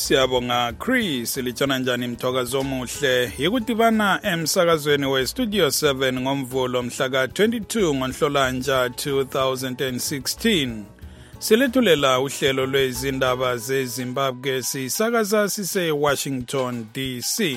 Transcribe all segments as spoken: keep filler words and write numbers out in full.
Siyabonga Chris litshona njani mthokazo omuhle yikudibana emsakazweni we Studio seven ngomvulo mhla ka twenty-two ngoNhlolanja two thousand sixteen. Silethulela uhlelo lwezindaba zeZimbabwe sisakaza sise Washington D C.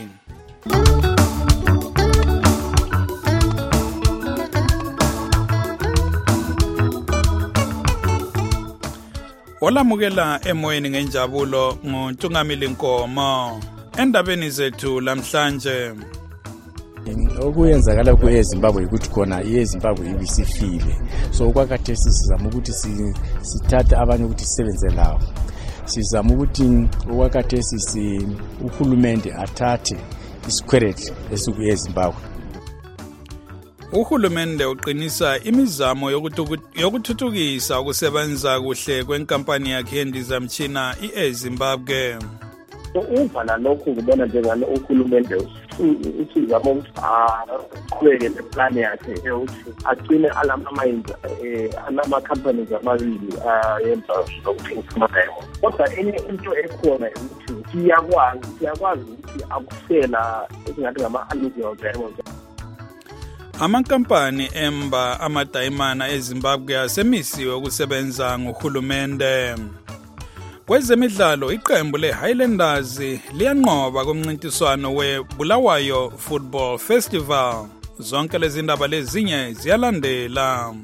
Olamukela emoyeni ngenjabulo nguNtungamili Nkomo. Endabeni zethu lamhlanje okuyenzakala ku eZimbabwe ukuthi khona iZimbabwe ibisifile, so okwakhathesi sizama ukuthi sithathe abanye ukuthi sisebenze lawo. Sizama ukuthi okwakhathesi si uhulumende athathe isikweletu esuku eZimbabwe. Uhulumende uqinisa imizamo yokuthuthukisa ukusebenza kuhle kwenkampani yakhe yendizamtshina iZimbabwe. Uvala lokhu ngibona njengalo uhulumende usizama ukuthi aqhubeke neplan yakhe ukuthi agcine alama-mines alama-companies amabili ayenza zokuthengisa ama-diamond. Kodwa enye into ekhona ukuthi siyakwazi siyakwazi ukuthi akusela esingathi ngama-alluvial diamonds. Amankampani emba amadayimana eZimbabwe asemisiwe ukusebenza nguhulumende. Kwezemidlalo iqembu leHighlanders liyanqoba kumncintiswano weBulawayo Football Festival. Zonke lezi ndaba lezinye ziyalandela.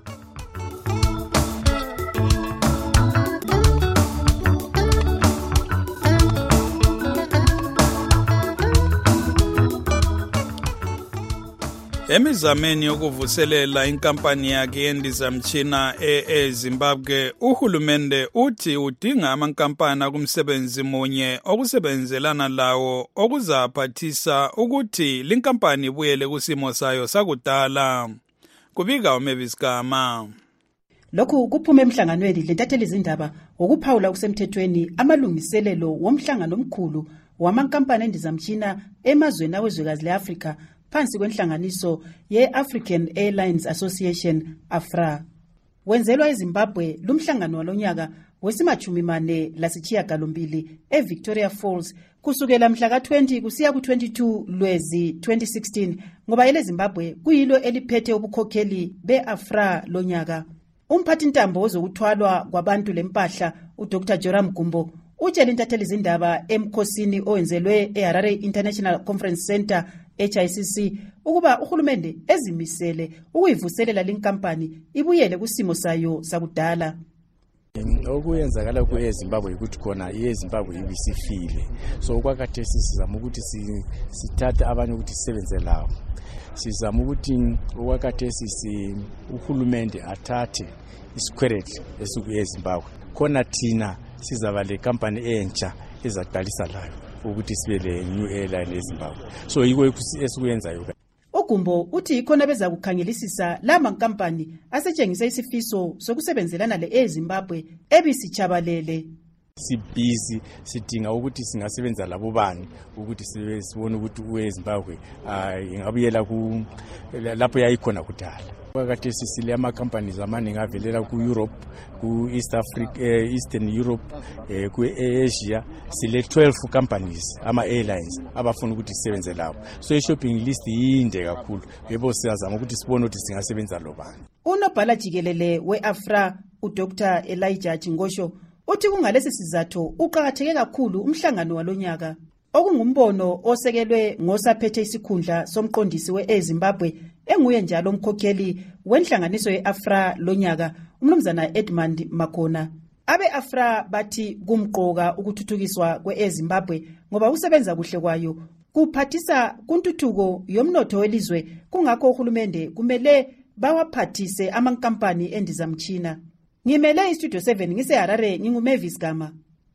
Emizameni yokuvuselela inkampani yakhe yendizamtshina eZimbabwe, uhulumende uthi udinga amankampani kumsebenzi munye okusebenzelana lawo okuzaphathisa ukuthi linkampani ibuyele kusimo sayo sakudala. Kubika uMavis Gama. Lokhu kuphume emhlanganweni lentatheli izindaba ukuphawula kusemthethweni amalungiselelo womhlangano omkhulu wamankampani endizamtshina emazweni awezwekazi leAfrika phansi kwenhlanganiso ye-African Airlines Association AFRA. Wenzelwa eZimbabwe lumhlangano walonyaka wesimachumi mane lasitshiyagalombili eVictoria Falls kusukela mhla ka twenty kusiya ku twenty-two Lwezi twenty sixteen ngoba ele Zimbabwe kuyilo eliphethe ubukhokheli be-AFRA lonyaka. Umphathi ntambo ozokuthwalwa kwabantu lempahla uDr Joram Gumbo utshela intatheli izindaba emkhosini owenzelwe eHarare International Conference Center H I C C ukuba uhulumende ezimisele ukuyivuselela linkampani ibuyele kusimo sayo sakudala. Okuyenzakala ku eZimbabwe ukuthi khona iZimbabwe ibisifile, so okwakhathesi sizama ukuthi sithathe abanye ukuthi sisebenze lawo. Sizama ukuthi okwakhathesi si uhulumende athathe isikweletu esuku eZimbabwe. Khona thina sizaba le company entsha ezaqalisa layo ukuthi sibe le new airline eZimbabwe. So yiko esikuyenzayo. Ugumbo uthi ikhona beza kukhangelisisa lama nkampani asetshengisa isifiso sokusebenzelana le eZimbabwe ebisichabalele. Sibhizi sidinga ukuthi singasebenza labo bani ukuthi sibone ukuthi uZimbabwe ingabuyela ku lapho yayikhona kudala. Kwakade sisile ama companies amaningi avelela ku Europe, ku East Africa, Eastern Europe, ku Asia, sile twelve companies ama airlines abafuna ukuthi sisebenze labo. So i shopping list inde kakhulu. Yebo siyazama ukuthi sibone ukuthi singasebenza lo bani. Unobhala jikelele weAfra uDr Elijah Ngosho uthi kungalesi sizathu uqhakatheke kakhulu umhlangano walonyaka okungumbono osekelwe ngosaphethe isikhundla somqondisi weZimbabwe enguye njalo umkhokheli wenhlanganiso yeAfra lonyaka umnumzana Edmund Makona. Abe-AFRA bathi kumqoka ukuthuthukiswa kweZimbabwe ngoba usebenza kuhle kwayo kuphathisa kuntuthuko yomnotho welizwe, kungakho uhulumende kumele bawaphathise amankampani endizamtshina. Ngimele iStudio seven ngiseHarare nginguMavis Gama.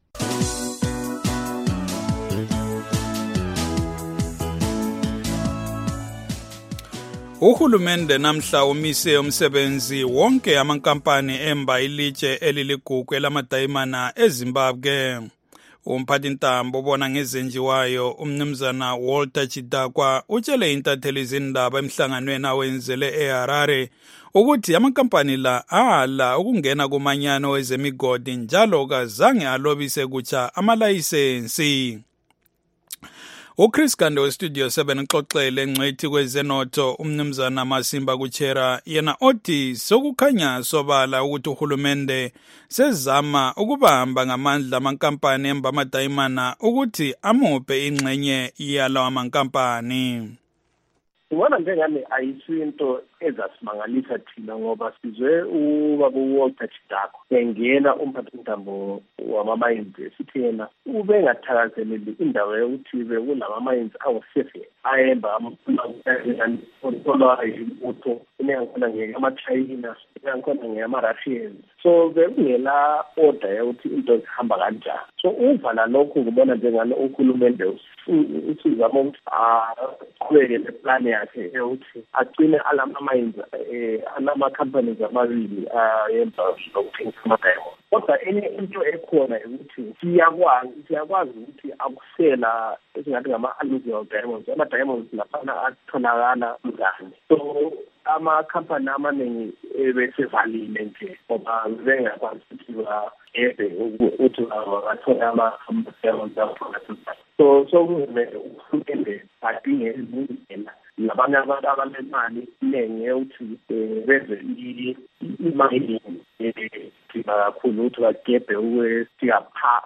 Uhulumende namhla umise umsebenzi wonke amankampani emba ilitshe eliligugu lamadayimana eZimbabwe. Umphathintambo obona ngezenjiwayo umnumzana Walter Chidakwa utshele intatheli izindaba emhlanganweni awenzele eHarare ukuthi amakampani la ala ukungena kumanyano wezemigodi njalo kazange alobise kutsha amalayisensi. uChris Gande weStudio seven uxoxele engcwethi kwezenotho umnumzana Masimba Kuchera yena othi sokukhanya sobala ukuthi uhulumende sezama ukubamba ngamandla amankampani emba amadayimana ukuthi amuphe ingxenye yalawa mankampani. Ngibona njengami ayisinto ezasimangalisa thina ngoba sizwe ubaba uWalter Chidakwa engena umphathintambo wama-mines esithi yena ube ngathakazeleli indawo yokuthi kulama-mines awusefe ayemba utho inengakhona ngeyama-China inengakhona ngeyama-Russians so bekungela order yokuthi into zihamba kanjani. So uvala lokhu ngibona njengani uhulumende usizama ukuthi aqhubeke neplan yakhe yokuthi agcine alama-mines anama-companies amabili ayenza lokuthengisa ama-diamond. Kodwa enye into ekhona ukuthi siyakwazi siyakwazi ukuthi akusela esingathi ngama-alluvial diamonds. Ama-diamonds laphana atholakala njani. So ama-company amaningi besevalile nje ngoba bengakwazi ukuthi baebe ukuthi bathola ama-diamonds aphakathi. So so kumele uhulumende adinge izindlela labanye abantu abanemali iningi yokuthi benze imali kakhulu ukuthi bagebhe ukwesika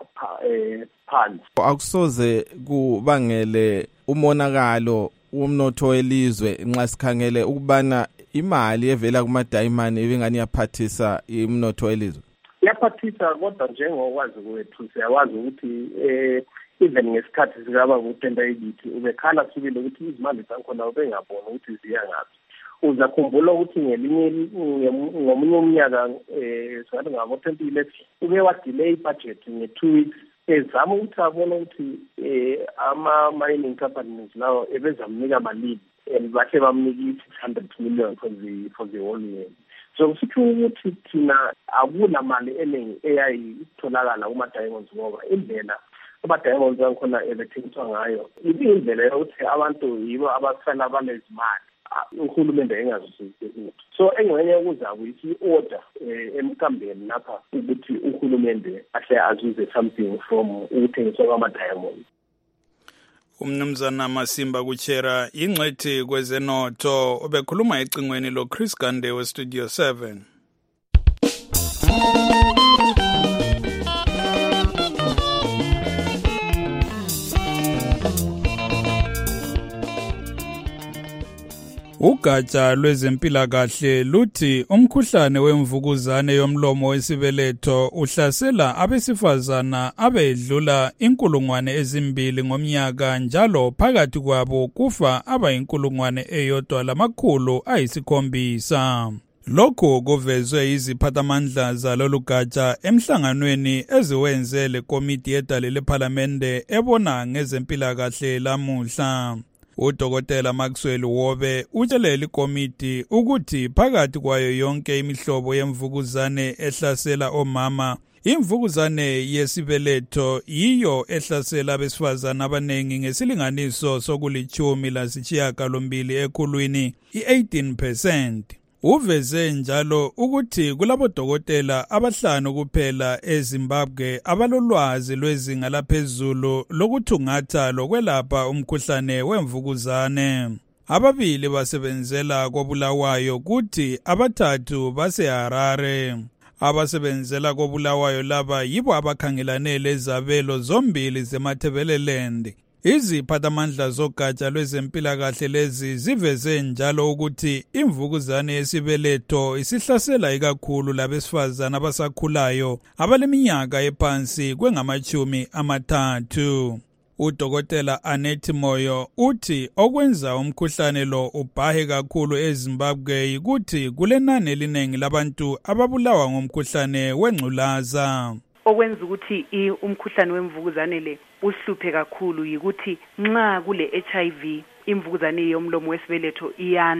phansi. Akusoze kubangele umonakalo umnotho welizwe nxa sikhangele ukubana imali evela kumadayimani ebengani yaphathisa umnotho welizwe. Yaphathisa kodwa njengokwazi kwethu siyawazi ukuthi eh even ngesikhathi sikaba kutenda ekithi ubekhala sibile ukuthi izimali zakhona ubengabona ukuthi ziya ngaphi. Uzakhumbula ukuthi ngelinye ngomunye umnyaka eh singathi ngabo twenty eleven ube wa delay budget nge two weeks ezama ukuthi abone ukuthi eh ama mining companies lawo ebezamnika malini bahle bamnika six hundred million for the for the whole year. So sithi ukuthi thina akuna mali eningi eyayitholakala kuma diamonds ngoba indlela ama-diamonds angikhona ebethengiswa ngayo indlela yokuthi abantu yibo abasala balezimali uhulumende engazisebenzisi. So engxenye ukuzakuyisa i-order emkambeni lapha ukuthi uhulumende ahle azuze something from ukuthengiswa kwama-diamonds. Umnumzana Masimba Kuchera ingcwethi kwezenotho obekhuluma ecingweni lo Chris Gande weStudio seven. Ugatsha lwezempilakahle luthi umkhuhlane wemvukuzane yomlomo wesibeletho uhlasela abesifazana abedlula inkulungwane ezimbili ngomnyaka njalo phakathi kwabo kufa abayinkulungwane eyodwa lamakhulu ayisikhombisa. Lokho kuvezwe iziphathamandla zalolu gatsha emhlanganweni eziwenze lekomiti yedale lephalamende ebona ngezempilakahle lamuhla. Udokotela Maxwell Wobe utshele ikomiti ukuthi phakathi kwayo yonke imihlobo yemvukuzane ehlasela omama, imvukuzane yesibeletho yiyo ehlasela abesifazana abanengi ngesilinganiso sokulichumi lasishiyagalombili ekhulwini, i-eighteen percent. Uveze njalo ukuthi kulabodokotela abahlanu kuphela eZimbabwe abalolwazi lwezinga laphezulu lokuthungatha lokwelapha umkhuhlane wemvukuzane. Ababili basebenzela koBulawayo kuthi abathathu baseHarare. Abasebenzela koBulawayo laba yibo abakhangelane lezabelo zombili zeMatabeleland. Iziphathamandla zogatsha lwezempilakahle lezi ziveze njalo ukuthi imvukuzane yesibeletho isihlasela ikakhulu labesifazana abasakhulayo abaleminyaka ephansi kwengamachumi amathathu. Udokotela Anethi Moyo uthi okwenza umkhuhlane lo ubhahe kakhulu eZimbabwe yikuthi kulenani eliningi labantu ababulawa ngomkhuhlane wengculaza. Okwenza ukuthi umkhuhlane wemvukuzane le uhluphe kakhulu yikuthi nxa kule H I V imvukuzane yomlomo wesibeletho iyanda.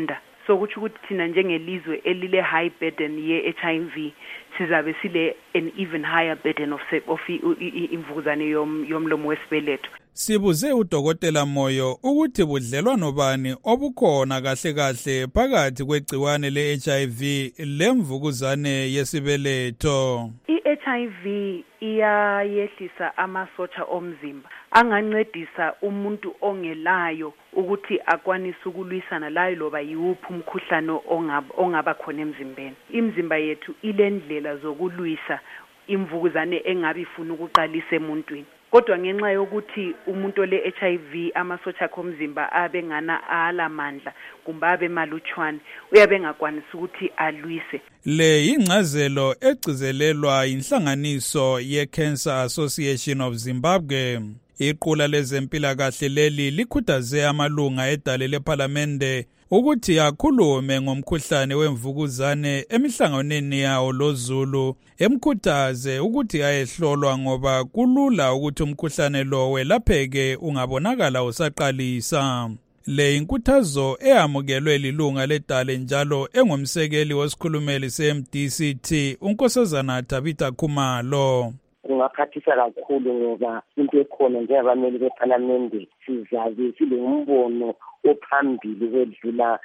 so kuthi ukuthi thina njengelizwe elile high burden ye H I V sizabe sile an even higher burden of of imvukuzane yomlomo wesibeletho. Sibuze udokotela Moyo ukuthi budlelwano bani obukhona kahle kahle phakathi kwegciwane le H I V lemvukuzane yesibeletho. I-H I V iyayehlisa amasotsha omzimba angancedisa umuntu ongelayo ukuthi akwanise ukulwisana layo loba yiwuphi umkhuhlane ongaba khona emzimbeni. Imizimba yethu ilendlela zokulwisa imvukuzane engabe ifuna ukuqalisa emuntwini. Kodwa ngenxa yokuthi umuntu le H I V amasotsha akhe omzimba abe ngana alamandla kumbe abe malutshwane uyabe engakwanisi ukuthi alwise. Le ingcazelo egcizelelwa inhlanganiso ye-Cancer Association of Zimbabwe. Iqula lezempilakahle leli likhuthaze amalunga edale lephalamende ukuthi akhulume ngomkhuhlane wemvukuzane emihlanganweni yawo loZulu, emkhuthaze ukuthi ayehlolwa ngoba kulula ukuthi umkhuhlane lo welapheke ungabonakala usaqalisa. Le inkuthazo eyamukelwe lilunga ledale njalo engumsekeli wesikhulumeli se-M D C T uNkosazana Tabitha Khumalo. Kungaphathisa kakhulu ngoba into ekhona njengabameli bephalamende sizabe silombono ophambili kwedlula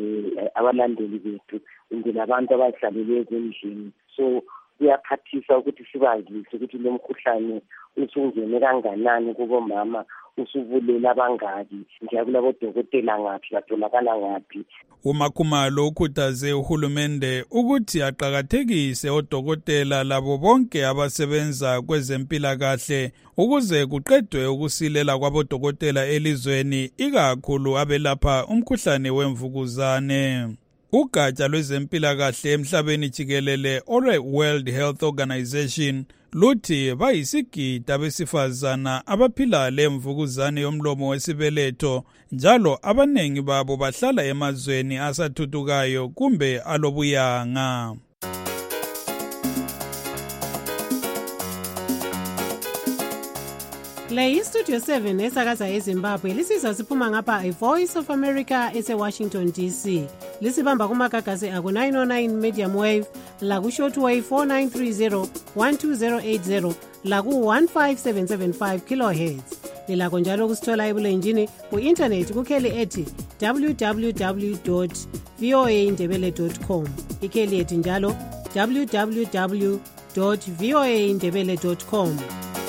abalandeli bethu indlela abantu abahlalele ezindlini. So kuyaphathisa ukuthi sibazise ukuthi lo mkhuhlane usungene kanganani kubomama, usuvulela abangaki, njalo labodokotela ngaphi, batholakala ngaphi. uMakhumalo ukhuthaze uhulumende ukuthi aqhakathekise odokotela labo bonke abasebenza kwezempilakahle ukuze kuqedwe ukusilela kwabodokotela elizweni, ikakhulu abelapha umkhuhlane wemvukuzane. Ugatsha lwezempilakahle emhlabeni jikelele olwe World Health Organization luthi bayisigidi abesifazana abaphila lemvukuzane yomlomo wesibeletho, njalo abanengi babo bahlala emazweni asathuthukayo kumbe alobuyanga. Le iStudio seven esakaza eZimbabwe lisizwa siphuma ngapha iVoice of America ese-Washington D C. Lisibamba kumagagasi aku nine oh nine medium wave, laku shortwave four nine three zero one two zero eight zero, laku one five seven seven five kilohertz. Lilakho njalo kusithola ebulenjini ku-internet kukheli ethi w w w dot v o a indebele dot com. Ikheli ethi njalo w w w dot v o a indebele dot com.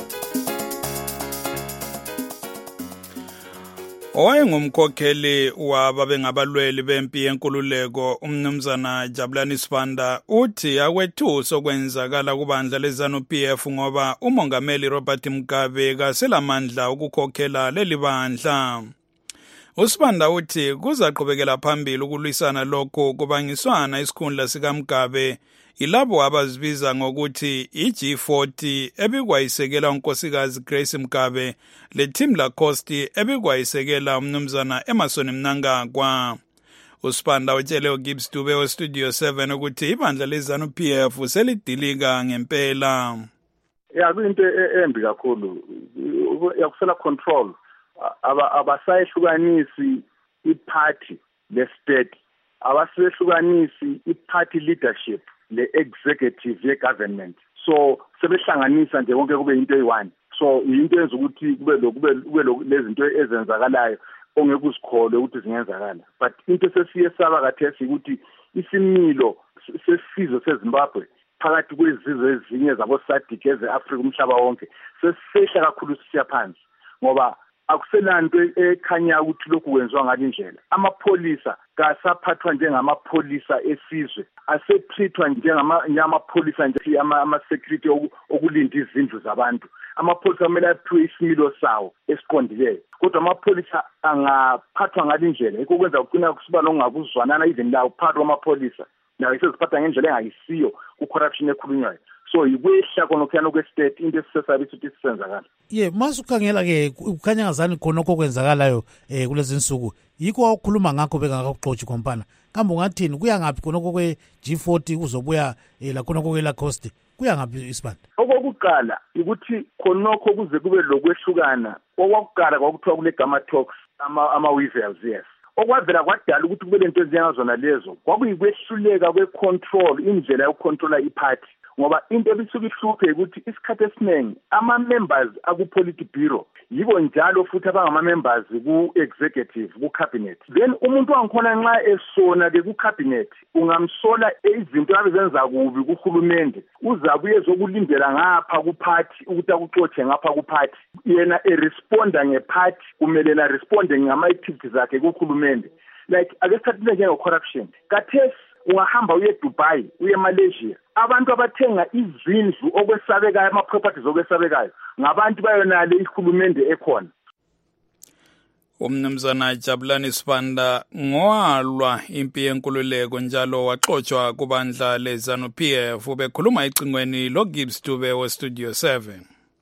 Owayengumkhokheli wababengabalweli bempi yenkululeko umnumzana Jabulani Sibanda uthi akwethuso kwenzakala kubandla leZANU P F ngoba umongameli Robert Mugabe kaselamandla ukukhokhela leli bandla. uSibanda uthi kuzaqhubekela phambili ukulwisana lokho kubangiswana isikhundla sika Mugabe ilabo abazibiza ngokuthi i-G forty ebikwayisekela unkosikazi Grace Mugabe le team la Costi ebikwayisekela umnumzana Emerson Mnangagwa. uSibanda utshele uGibbs Dube weStudio seven ukuthi ibandla leZANU P F selidilika ngempela. Ya kuyinto embi kakhulu, yakusela control abasayehlukanisi iparty le-state, abasehlukanisi iparty leadership le-executive ye-government. So sebehlanganisa nje konke kube into eyi-one. So into enza ukuthi kube kube lezinto ezenzakalayo ongeke uzikholwe ukuthi zingenzakala. But into sesiye saba kathesi ukuthi isimilo sesizwe seZimbabwe phakathi kwezizwe ezinye zabo-SADC eze-Afrika umhlaba wonke sesehla kakhulu sisiya phansi ngoba akuselanto ekhanya ukuthi lokhu kwenziwa ngalindlela. Amapholisa kasaphathwa njengamapholisa esizwe, asetrithwa njengamapholisa nje ama-security okulinda izindlu zabantu. Amapholisa kumele aphiwe isimilo sawo esiqondileyo, kodwa amapholisa angaphathwa ngalindlela yikho kwenza kugcina kusiba nokungakuzwanana even lawo phakathi kwamapholisa nawo iseziphatha ngendlela engayisiyo ku-corruption ekhulunywayo. So yikwehla konokuyana kwe-state into esisesabisa ukuthi sisenzakala. Ye masukhangela ke kukhanya ngazani khonokho kwenzakalayo eh kulezi nsuku yikho wakhuluma ngakho bengakaxoxi kompana kambe ungathini kuya ngaphi khonokho kwe-G forty kuzobuya eh la khonokho kwe la Coast kuya ngaphi Isibanda? Okokuqala ukuthi khonokho kuze kube lokwehlukana, okwakuqala kwakuthiwa kule gamma talks ama ama weasels, yes. okwavela kwadala ukuthi kube lento ezingazona lezo kwakuyikwehluleka kwecontrol indlela yokucontrola iphathi ngoba into ebisuka ihluphe ukuthi isikhathi esiningi ama members aku polity bureau yibo njalo futhi abangama members ku executive ku cabinet then umuntu wangikhona nxa esona ke ku cabinet ungamsola izinto abezenza kubi kuhulumende uzabuye zokulindela ngapha ku party ukuthi akuxoxe ngapha ku party yena e responda ngeparty kumele na responde ngama activities zakhe kuhulumende like akesithathile njenge corruption kathesi ungahamba uye Dubai uye Malaysia abantu abathenga izindlu okwesabekayo ama properties okwesabekayo ngabantu bayonale ihulumende ekhona. Umnumzana Jabulani Sibanda ngowalwa impi yenkululeko njalo waxoxwa kubandla leZANU P F ubekhuluma ecingweni lo Gibbs Dube we Studio seven.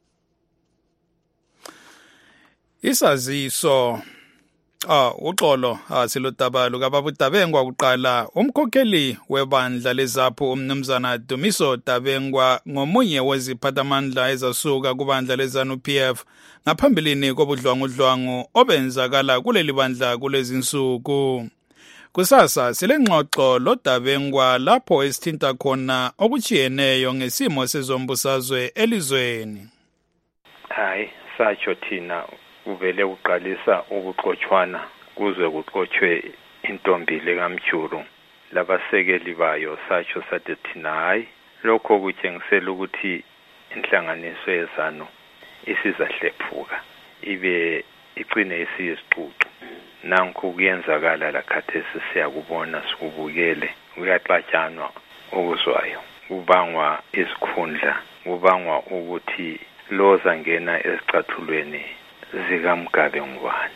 Isaziso Ah uxolo asilodabalo kababudabengwa kuqala umkhokheli webandla leZAPHU umnumzana Dumiso Dabengwa ngomunye weziphathamandla ezasuka kubandla leZANU P F ngaphambilini kobudlwangudlwangu obenzakala kuleli bandla kulezi nsuku. Kusasa silengxoxo loDabengwa lapho esithinta khona okuchiyeneyo ngesimo sezombusazwe elizweni. Hayi satsho thina uvele uqalisa ukuxoxwana kuze kuxoxwe intombi lekamjulu labasekeli bayo satsho sathi thina hayi lokho kutshengisela ukuthi inhlanganiso yeZANU isizahlephuka ibe iqine isizixuxu nanku kuyenzakala la khathesi siyakubona sikubukele kuyaxatshanwa okuzwayo kubangwa isikhundla kubangwa ukuthi loza ngena esicathulweni zikaMgabe ngubani.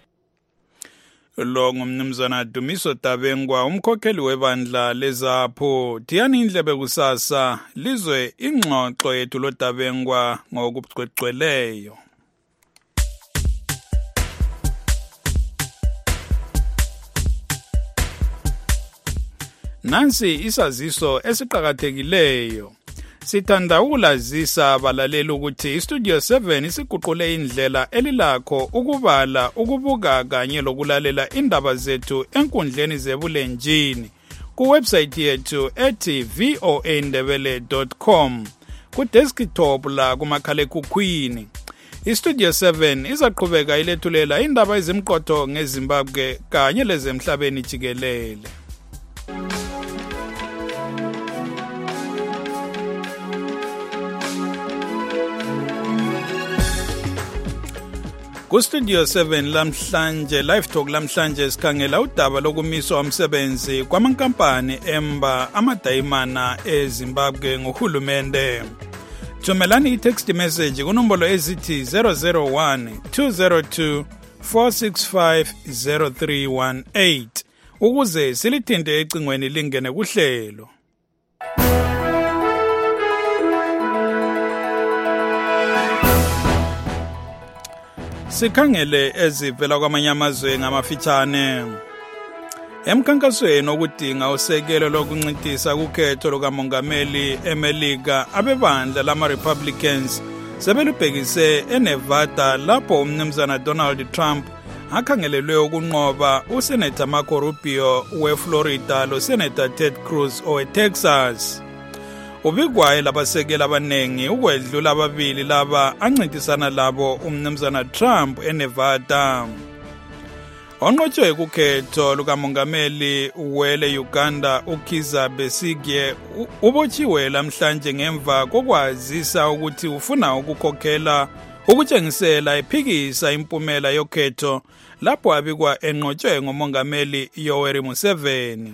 Lo ngumnumzana Dumiso Dabengwa umkhokheli webandla leZAPHU. Diyani indlebe kusasa lizwe ingxoxo yethu lo Dabengwa ngokucwecweleyo. Nansi isaziso esiqhakathekileyo. Sithanda ukulazisa abalaleli ukuthi iStudio seven isiguqule indlela elilakho ukubala ukubuka kanye lokulalela indaba zethu enkundleni zebulenjini ku website yethu ethi voa ndebele dot com ku desktop la kumakhalekhukhwini. iStudio seven izaqhubeka ilethulela indaba ezimqotho ngeZimbabwe kanye lezemhlabeni jikelele. Ku Studio seven lamhlanje live talk lamhlanje sikhangela udaba lokumiswa umsebenzi kwamankampani emba amadayimana eZimbabwe ngohulumende. Thumelani i-text message kunombolo ezithi zero zero one two zero two four six five zero three one eight ukuze silithinte ecingweni lingene kuhlelo. Sikhangele ezivela kwamanye amazwe ngamafitshane. Emkhankasweni okudinga usekelo lokuncintisa kukhetho lukamongameli eMelika abebandla lama Republicans sebelubhekise eNevada lapho umnumzana Donald Trump akhangelelwe ukunqoba uSenator Marco Rubio weFlorida loSenator Ted Cruz oweTexas. Ubigwaye labasekela abanengi ukwedlula ababili laba ancintisana labo umnumzana Trump eNevada. Onqotshwe kukhetho lukamongameli wele Uganda uKizza Besigye ubotshiwe lamhlanje ngemva kokwazisa ukuthi ufuna ukukhokhela ukutshengisela ephikisa impumela yokhetho lapho abikwa enqotshwe ngomongameli Yoweri Museveni.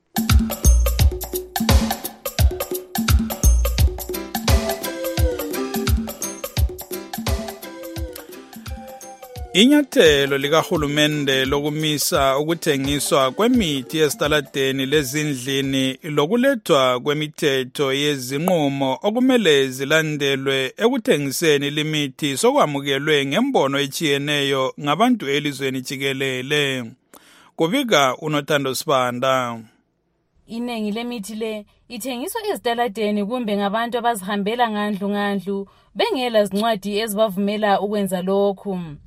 Inyathelo likahulumende lokumisa ukuthengiswa kwemithi esitaladeni lezindlini lokulethwa kwemithetho yezinqumo okumele zilandelwe ekuthengiseni limithi sokwamukelwe ngembono echiyeneyo ngabantu elizweni jikelele. Kubika uNothando Sibanda. Inengi lemithi le ithengiswa ezitaladeni kumbe ngabantu abazihambela ngandlu ngandlu bengela zincwadi ezibavumela ukwenza lokhu.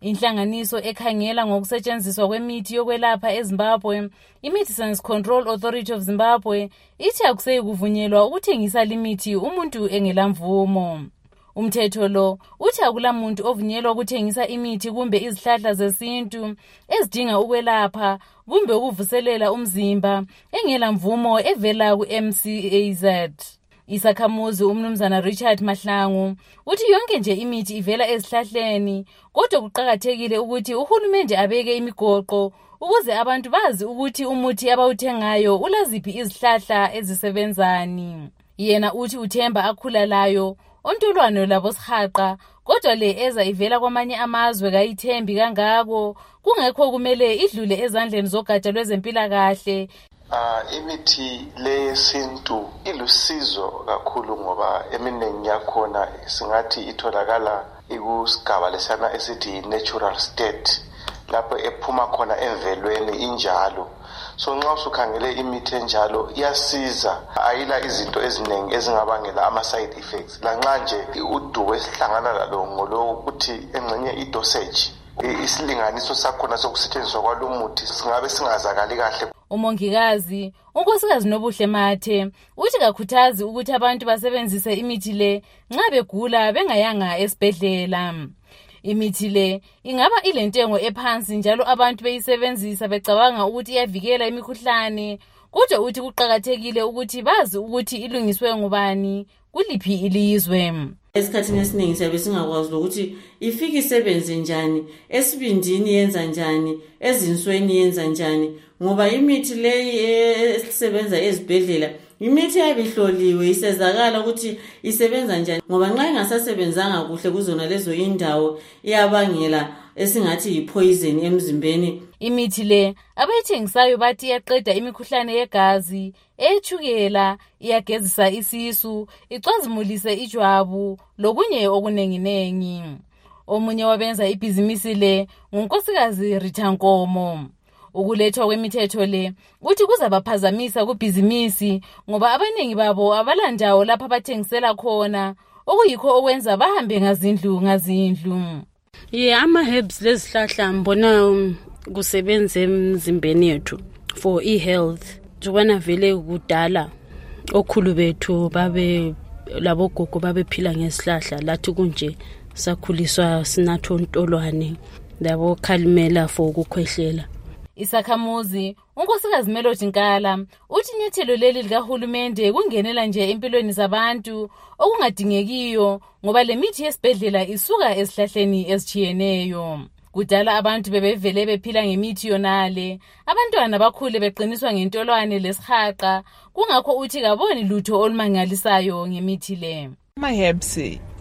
Inhlanganiso ekhangela ngokusetshenziswa kwemithi yokwelapha eZimbabwe, iMedicines Control Authority of Zimbabwe, ithi akuseyi kuvunyelwa ukuthengisa limithi umuntu engelamvumo. Umthetho lo uthi akulamuntu ovunyelwa ukuthengisa imithi kumbe izihlahla zesintu ezidinga ukwelapha kumbe ukuvuselela umzimba engelamvumo evela ku-M C A Z. Isakhamuzi umnumzana Richard Mahlangu uthi yonke nje imithi ivela ezihlahleni, kodwa kuqakathekile ukuthi uhulumende abeke imigoqo ukuze abantu bazi ukuthi umuthi abawuthengayo ulaziphi izihlahla ezisebenzani. Yena uthi uthemba akhulalayo ontolwano labo sihaqa, kodwa le eza ivela kwamanye amazwe kayithembi kangako, kungekho kumele idlule ezandleni zogatsha lwezempilakahle. Uh, imithi le yesintu ilusizo kakhulu ngoba eminingi yakhona singathi itholakala ikusigaba lesana esithi natural state, lapho ephuma khona emvelweni injalo. So nxa usukhangele imithi enjalo iyasiza, ayila izinto eziningi ezingabangela ama side effects. Lanxa nje udubo esihlangana lalo ngolo ukuthi engxenye idosage, isilinganiso sakhona sokusetshenziswa kwalomuthi singabe singazakali kahle. Umongikazi unkosikazi Nobuhle Mathe uthi kakhuthazi ukuthi abantu basebenzise imithi le nxa begula bengayanga esibhedlela. Imithi le ingaba ilentengo ephansi njalo abantu beyisebenzisa becabanga ukuthi iyavikela imikhuhlane, kodwa uthi kuqakathekile ukuthi bazi ukuthi ilungiswe ngubani kuliphi ilizwe. Esikhathini esiningi siyabe singakwazi ukuthi ifike isebenze njani, esibindini yenza njani, ezinsweni yenza njani, ngoba imithi leyi esebenza ezibhedlela imithi yabihloliwe isezakala ukuthi isebenza njani, ngoba nxa ingasasebenzanga kuhle kuzona lezo indawo iyabangela esingathi yipoison emzimbeni. Imithi le abayithengisayo bathi iyaqeda imikhuhlane yegazi, etshukela, iyagezisa isisu, icwazimulise ijwabu lokunye okunenginengi. Omunye wabenza ibhizimusi le ngunkosikazi Rita Nkomo. Ukulethwa kwemithetho le uthi kuzabaphazamisa kubhizimusi ngoba abaningi babo abalandawo lapha bathengisela khona, okuyikho okwenza bahambe ngazindlu ngazindlu. Ye ama herbs lezihlahla mbona um, kusebenze emzimbeni yethu for e-health. Jubana vele kudala okhulu bethu babe labogogo babephila ngesihlahla, lathi kunje sakhuliswa sinatho ntolwane labo khalimela for ukukhwehlela. Isakhamuzi unkosikazi Melody Nkala uthi inyathelo leli likahulumende kungenela nje empilweni zabantu okungadingekiyo ngoba le mithi yesibhedlela isuka esihlahleni ezichiyeneyo. Kudala abantu bebevele bephila ngemithi yonale, abantwana bakhule beqiniswa ngentolwane lesihaqa, kungakho uthi kaboni lutho olumangalisayo ngemithi le. Ama herbs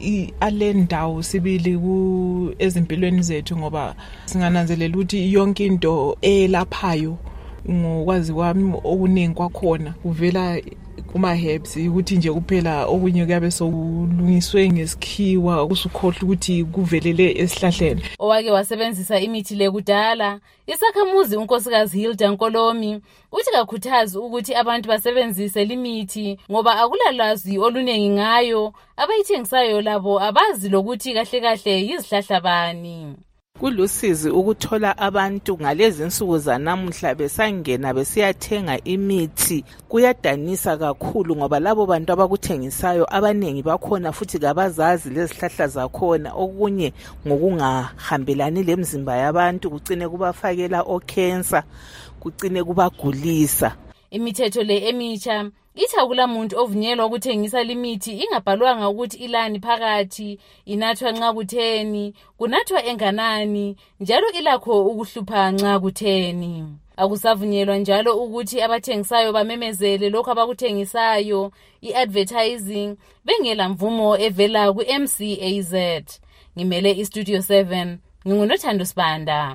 alendawo sibili ku ezimpilweni zethu ngoba singananzelela ukuthi yonke into elaphayo ngokwazi kwami okuningi kwakhona kuvela kuma herbs, ukuthi nje kuphela okunye kuyabe sokulungiswe ngesikhiwa kusukhohle ukuthi kuvelele esihlahleni. Owake wasebenzisa imithi le kudala, isakhamuzi unkosikazi Hilda Nkolomi uthi kakhuthazi ukuthi abantu basebenzise limithi ngoba akulalwazi olunengi ngayo, abayithengisayo labo abazi lokuthi kahle kahle yizihlahla bani. Kulusizi ukuthola abantu ngalezi insuku zanamuhla besangena besiyathenga imithi. Kuyadanisa kakhulu ngoba labo bantu abakuthengisayo abanengi bakhona futhi kabazazi lezihlahla zakhona, okunye ngokungahambelani lemzimba yabantu kucine kubafakela o-cancer, kucine kubagulisa. Imithetho le emitsha ithi akulamuntu ovunyelwa ukuthengisa limithi ingabhalwanga ukuthi ilani phakathi, inathwa nxa kutheni, kunathwa enganani, njalo ilakho ukuhlupha nxa kutheni. Akusavunyelwa njalo ukuthi abathengisayo bamemezele lokho abakuthengisayo, i-advertising, bengela mvumo evela ku-M C A Z. Ngimele iStudio seven, ngingunothando Sibanda.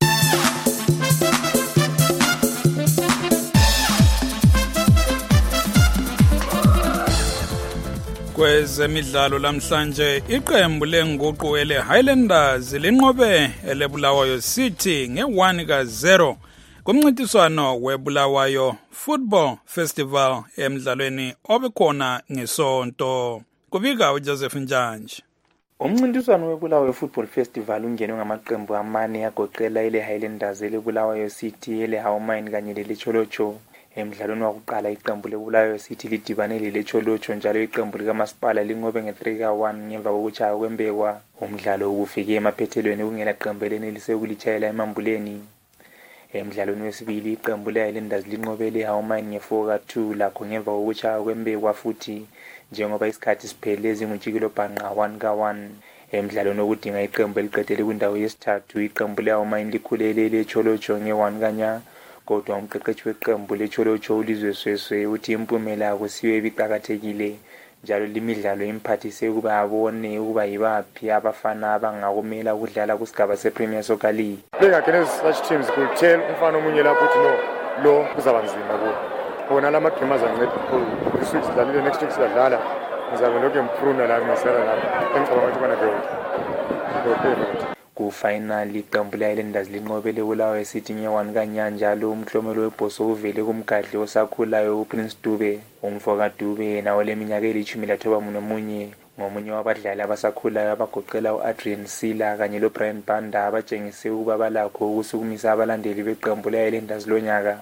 Kwezemidlalo lamhlanje iqembu lenguqu ele Highlanders linqobe eleBulawayo City nge one ka zero kumncintiswano weBulawayo Football Festival emidlalweni obekhona ngesonto. Kubika uJoseph Njanje. Umncintiswano weBulawayo Football Festival ungenwe ngamaqembu amane yagoqela ile Highlanders, ele Bulawayo City, ele Hawmine kanye lele Cholocho. Emdlalweni wakuqala iqembu leBulawayo City lidibane lele Cholocho, njalo iqembu likaMasipala linqobe nge-three ka one ngemva kokuchaya kwembekwa. Umdlalo ubufike emaphethelweni kungela qembu elenelise ukulitshayela emambuleni. Emdlalweni wesibili iqembu leHighlanders linqobe le Hawmine nge-four ka two lakho ngemva kokuchaya kwembekwa futhi njengoba isikhathi siphele ezingutshikilo bhanqa one ka one. Emdlalweni wokudinga iqembu eliqedele kwindawo yesithathu iqembu leHawmine likhulele le Cholocho nge-one kanya, kodwa umqeqeshi weqembu le Cholocho uLizwe Sweswe uthi impumela akusiyo ebiqakathekile, njalo limidlalo imphathise ukuba abone ukuba yibaphi abafana abangakumela ukudlala kusigaba sePremier Soccer League. Bengakenezi such teams could tell umfana omunye lapho uthi no lo kuzaba nzima kuwo. Bona la magame azanceda kakhulu. This week sidlalile, next week sidlala. Ngizabe lokho improve la ngisela lapha. Engicabanga ukuthi bana go. Ku final iqembu leHighlanders linqobele uBulawayo City nge-one kanya, njalo umhlomelo webhoso uvele kumgadli osakhulayo uPrince Dube. Umfo kaDube nawo leminyaka elithumi lathoba nomunye ngomunye wabadlali abasakhulayo abagoqela uAdrian Sila kanye loBrian Banda abatshengise ukuba balakho ukusukumisa abalandeli beqembu leHighlanders lonyaka.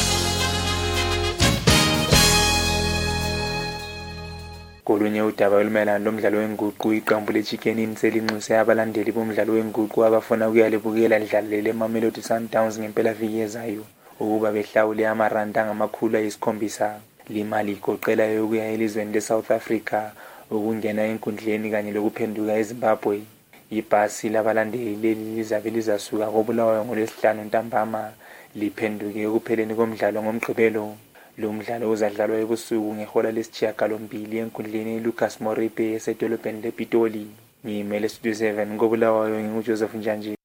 Kolunye udaba olumelana lomdlalo wenguqu iqembu leChicken Inn selinxuse abalandeli bomdlalo wenguqu abafuna ukuyalibukela lidlalele eMamelodi Sundowns ngempela viki ezayo ukuba behlawule amarandi angamakhulu ayisikhombisa. Limali igoqela yokuya elizweni leSouth Africa, ukungena enkundleni kanye lokuphenduka eZimbabwe. Ibhasi labalandeli leli lizabe lizasuka koBulawayo ngolwesihlanu ntambama liphenduke ekupheleni komdlalo ngomgqibelo. Lo mdlalo uzadlalwa ebusuku ngehola lesishiyagalombili enkundleni Lucas Moripe esedolobheni lePitoli. Ngimele Studio seven ngoBulawayo nginguJoseph Njanje.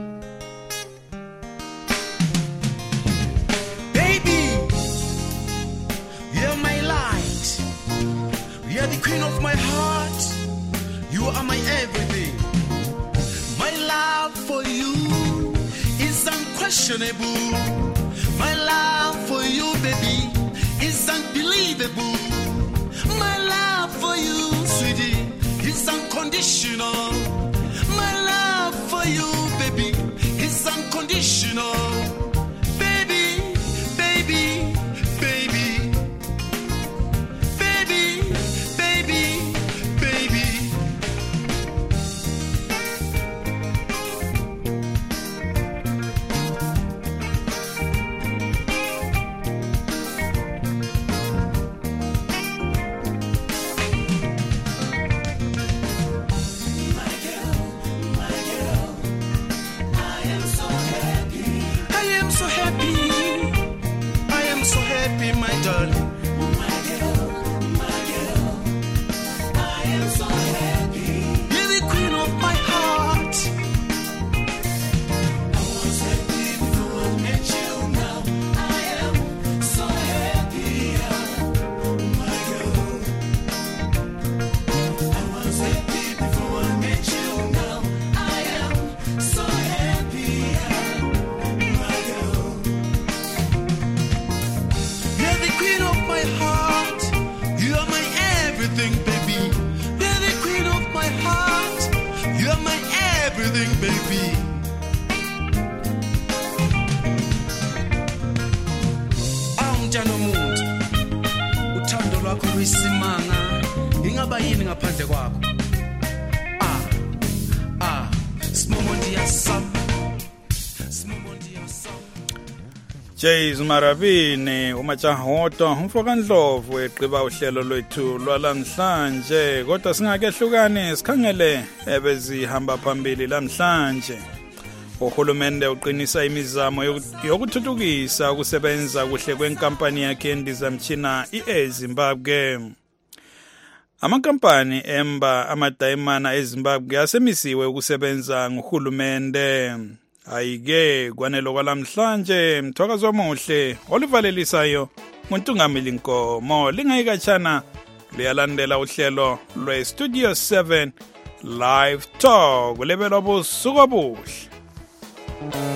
Baby, you're my light, you're the queen of my heart, you are my everything. My love for you is unquestionable. My love for you, baby, is unbelievable. My love for you, sweetie, is unconditional. My love for you, baby, is unconditional. Baby, baby, baby, baby, baby, baby. Jays Marabini umachahoto umfoka Ndlovu eqiba uhlelo lwethu lwalamhlanje, kodwa singakehlukani sikhangele ebezihamba phambili lamhlanje. Uhulumende uqinisa imizamo yokuthuthukisa ukusebenza kuhle kwenkampani yakhe endizamtshina iZimbabwe. Amakampani emba amadayimana eZimbabwe asemisiwe ukusebenza ngohulumende. Ayike kwanelo kwalamhlanje mthokazo omuhle olivalelisayo uNtungamili Nkomo lingayikachana liyalandela uhlelo lweStudio seven Live Talk lebelo busuku obuhle.